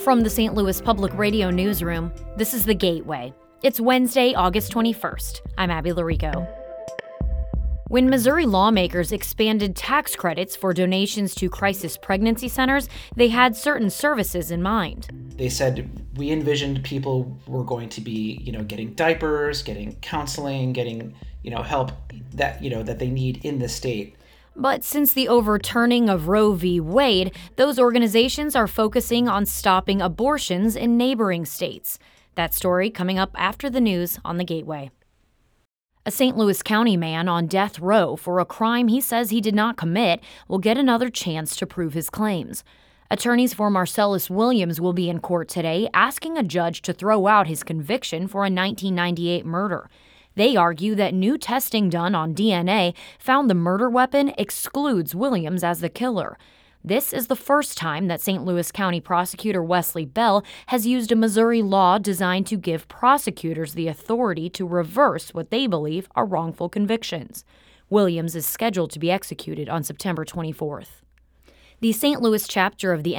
From the St. Louis Public Radio newsroom, this is The Gateway. It's Wednesday, August 21st. I'm Abby Larico. When Missouri lawmakers expanded tax credits for donations to crisis pregnancy centers, they had certain services in mind. They said we envisioned people were going to be, getting diapers, getting counseling, getting, help that they need in the state. But since the overturning of Roe v. Wade, those organizations are focusing on stopping abortions in neighboring states. That story coming up after the news on The Gateway. A St. Louis County man on death row for a crime he says he did not commit will get another chance to prove his claims. Attorneys for Marcellus Williams will be in court today asking a judge to throw out his conviction for a 1998 murder. They argue that new testing done on DNA found the murder weapon excludes Williams as the killer. This is the first time that St. Louis County Prosecutor Wesley Bell has used a Missouri law designed to give prosecutors the authority to reverse what they believe are wrongful convictions. Williams is scheduled to be executed on September 24th. The St. Louis chapter of the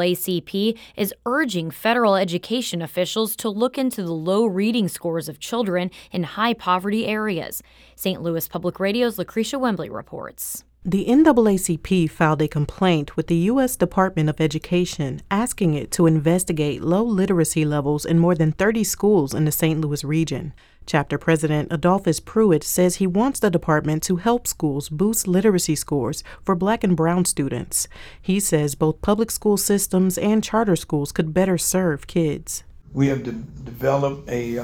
NAACP is urging federal education officials to look into the low reading scores of children in high-poverty areas. St. Louis Public Radio's Lucretia Wembley reports. The NAACP filed a complaint with the U.S. Department of Education asking it to investigate low literacy levels in more than 30 schools in the St. Louis region. Chapter President Adolphus Pruitt says he wants the department to help schools boost literacy scores for Black and brown students. He says both public school systems and charter schools could better serve kids. We have developed a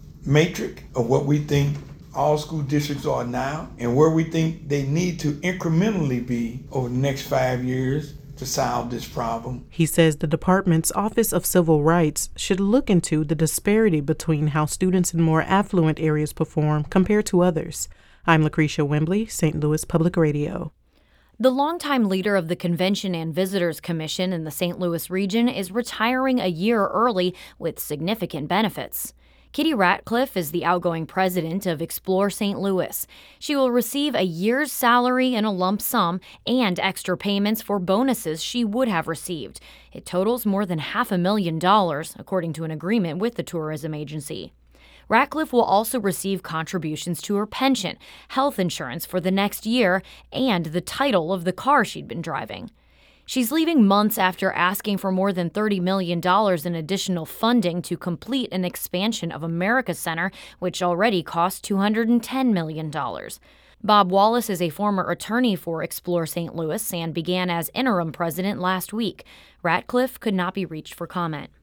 matrix of what we think all school districts are now and where we think they need to incrementally be over the next 5 years to solve this problem. He says the department's Office of Civil Rights should look into the disparity between how students in more affluent areas perform compared to others. I'm Lucretia Wembley, St. Louis Public Radio. The longtime leader of the Convention and Visitors Commission in the St. Louis region is retiring a year early with significant benefits. Kitty Ratcliffe is the outgoing president of Explore St. Louis. She will receive a year's salary in a lump sum and extra payments for bonuses she would have received. It totals more than $500,000, according to an agreement with the tourism agency. Ratcliffe will also receive contributions to her pension, health insurance for the next year, and the title of the car she'd been driving. She's leaving months after asking for more than $30 million in additional funding to complete an expansion of America Center, which already cost $210 million. Bob Wallace is a former attorney for Explore St. Louis and began as interim president last week. Ratcliffe could not be reached for comment.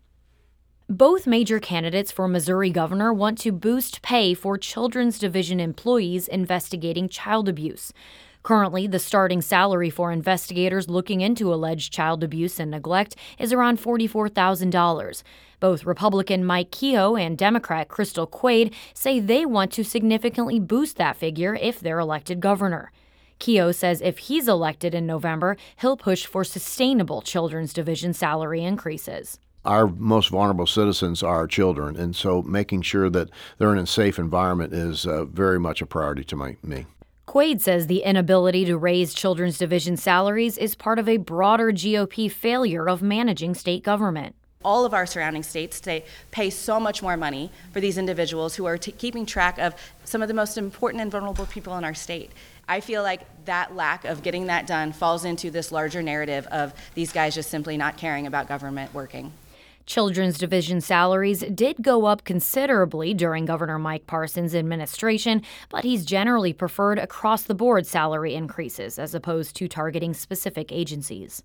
Both major candidates for Missouri governor want to boost pay for Children's Division employees investigating child abuse. Currently, the starting salary for investigators looking into alleged child abuse and neglect is around $44,000. Both Republican Mike Kehoe and Democrat Crystal Quaid say they want to significantly boost that figure if they're elected governor. Kehoe says if he's elected in November, he'll push for sustainable Children's Division salary increases. Our most vulnerable citizens are children, and so making sure that they're in a safe environment is very much a priority to me. Quaid says the inability to raise Children's Division salaries is part of a broader GOP failure of managing state government. All of our surrounding states pay so much more money for these individuals who are keeping track of some of the most important and vulnerable people in our state. I feel like that lack of getting that done falls into this larger narrative of these guys just simply not caring about government working. Children's Division salaries did go up considerably during Governor Mike Parson's administration, but he's generally preferred across-the-board salary increases as opposed to targeting specific agencies.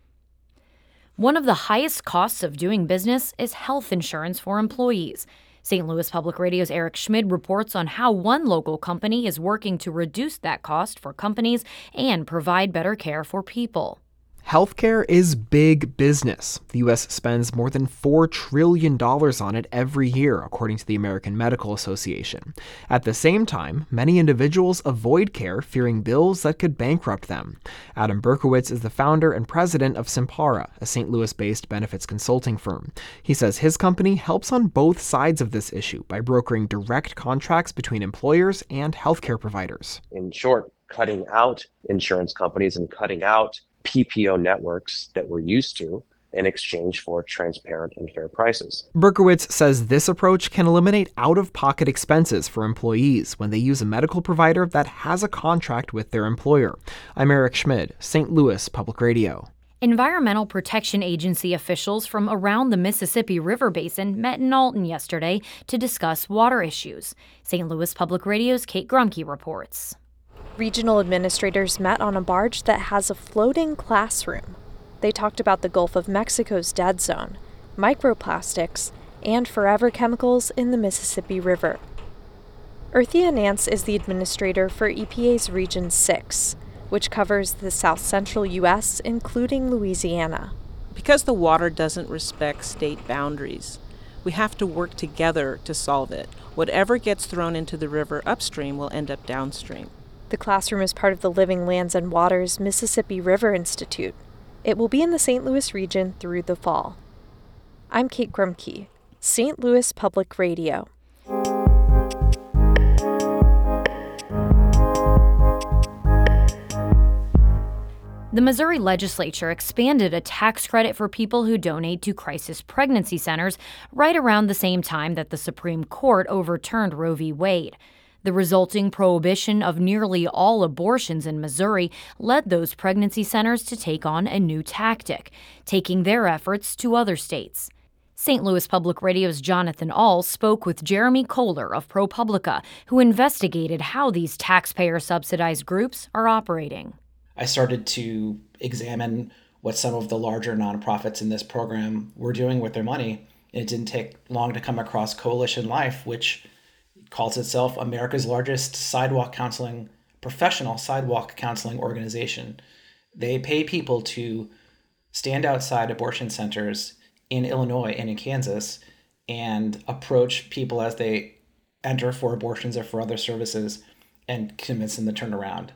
One of the highest costs of doing business is health insurance for employees. St. Louis Public Radio's Eric Schmid reports on how one local company is working to reduce that cost for companies and provide better care for people. Healthcare is big business. The U.S. spends more than $4 trillion on it every year, according to the American Medical Association. At the same time, many individuals avoid care, fearing bills that could bankrupt them. Adam Berkowitz is the founder and president of Simpara, a St. Louis-based benefits consulting firm. He says his company helps on both sides of this issue by brokering direct contracts between employers and healthcare providers. In short, cutting out insurance companies and cutting out PPO networks that we're used to in exchange for transparent and fair prices. Berkowitz says this approach can eliminate out-of-pocket expenses for employees when they use a medical provider that has a contract with their employer. I'm Eric Schmid, St. Louis Public Radio. Environmental Protection Agency officials from around the Mississippi River Basin met in Alton yesterday to discuss water issues. St. Louis Public Radio's Kate Grumke reports. Regional administrators met on a barge that has a floating classroom. They talked about the Gulf of Mexico's dead zone, microplastics, and forever chemicals in the Mississippi River. Earthia Nance is the administrator for EPA's Region 6, which covers the south-central U.S., including Louisiana. Because the water doesn't respect state boundaries, we have to work together to solve it. Whatever gets thrown into the river upstream will end up downstream. The classroom is part of the Living Lands and Waters Mississippi River Institute. It will be in the St. Louis region through the fall. I'm Kate Grumke, St. Louis Public Radio. The Missouri legislature expanded a tax credit for people who donate to crisis pregnancy centers right around the same time that the Supreme Court overturned Roe v. Wade. The resulting prohibition of nearly all abortions in Missouri led those pregnancy centers to take on a new tactic, taking their efforts to other states. St. Louis Public Radio's Jonathan Ahl spoke with Jeremy Kohler of ProPublica, who investigated how these taxpayer-subsidized groups are operating. I started to examine what some of the larger nonprofits in this program were doing with their money. It didn't take long to come across Coalition Life, which calls itself America's largest professional sidewalk counseling organization. They pay people to stand outside abortion centers in Illinois and in Kansas and approach people as they enter for abortions or for other services and convince them to turn around.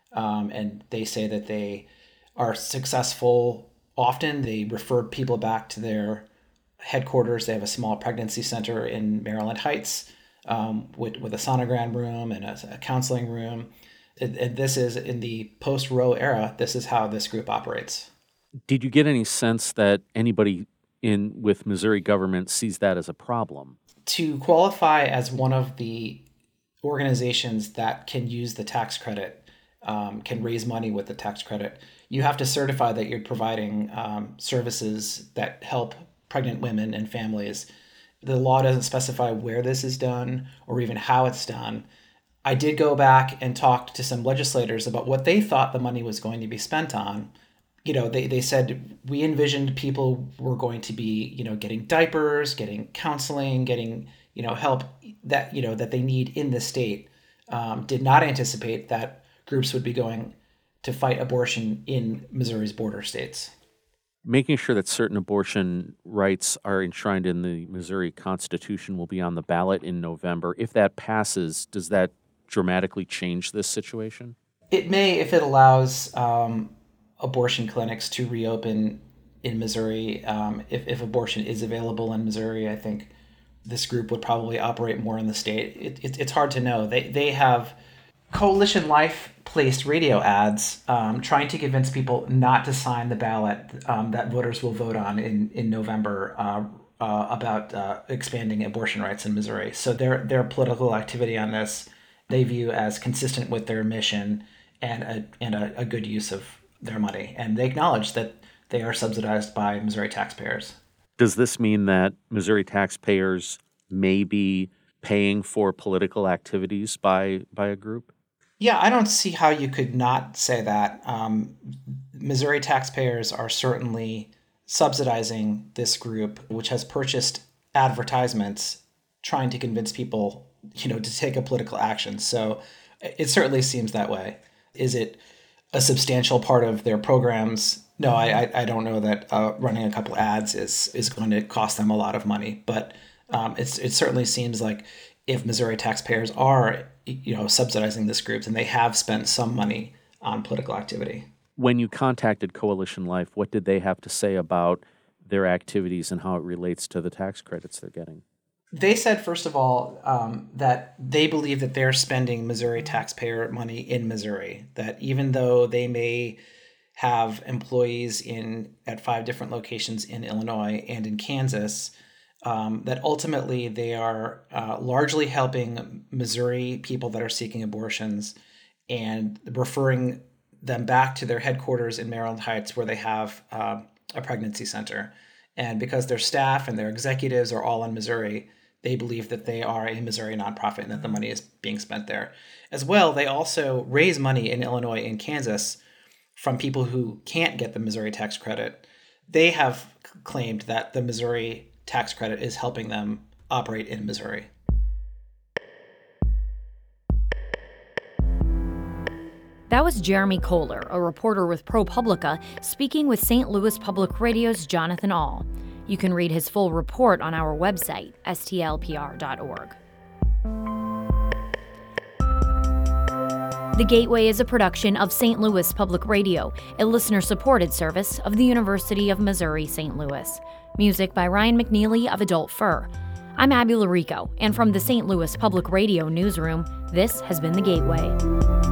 And they say that they are successful. Often they refer people back to their headquarters. They have a small pregnancy center in Maryland Heights with a sonogram room and a counseling room. And this is in the post-Roe era. This is how this group operates. Did you get any sense that anybody with Missouri government sees that as a problem? To qualify as one of the organizations that can use the tax credit, can raise money with the tax credit, you have to certify that you're providing services that help pregnant women and families. The law doesn't specify where this is done or even how it's done. I did go back and talk to some legislators about what they thought the money was going to be spent on. You know, they said, we envisioned people were going to be, getting diapers, getting counseling, getting, help that, that they need in the state. Did not anticipate that groups would be going to fight abortion in Missouri's border states. Making sure that certain abortion rights are enshrined in the Missouri Constitution will be on the ballot in November. If that passes, does that dramatically change this situation? It may, if it allows abortion clinics to reopen in Missouri. If abortion is available in Missouri, I think this group would probably operate more in the state. It's hard to know. They have Coalition Life placed radio ads trying to convince people not to sign the ballot that voters will vote on in November about expanding abortion rights in Missouri. So their political activity on this they view as consistent with their mission and a good use of their money. And they acknowledge that they are subsidized by Missouri taxpayers. Does this mean that Missouri taxpayers may be paying for political activities by a group? Yeah, I don't see how you could not say that. Missouri taxpayers are certainly subsidizing this group, which has purchased advertisements trying to convince people, to take a political action. So it certainly seems that way. Is it a substantial part of their programs? No, I don't know that running a couple ads is going to cost them a lot of money, but it certainly seems like if Missouri taxpayers are subsidizing this group, then they have spent some money on political activity. When you contacted Coalition Life, what did they have to say about their activities and how it relates to the tax credits they're getting? They said, first of all, that they believe that they're spending Missouri taxpayer money in Missouri, that even though they may have employees at 5 different locations in Illinois and in Kansas, that ultimately they are largely helping Missouri people that are seeking abortions and referring them back to their headquarters in Maryland Heights, where they have a pregnancy center. And because their staff and their executives are all in Missouri, they believe that they are a Missouri nonprofit and that the money is being spent there. As well, they also raise money in Illinois and Kansas from people who can't get the Missouri tax credit. They have claimed that the Missouri tax credit is helping them operate in Missouri. That was Jeremy Kohler, a reporter with ProPublica, speaking with St. Louis Public Radio's Jonathan Ahl. You can read his full report on our website, stlpr.org. The Gateway is a production of St. Louis Public Radio, a listener-supported service of the University of Missouri St. Louis. Music by Ryan McNeely of Adult Fur. I'm Abby Larico, and from the St. Louis Public Radio newsroom, this has been The Gateway.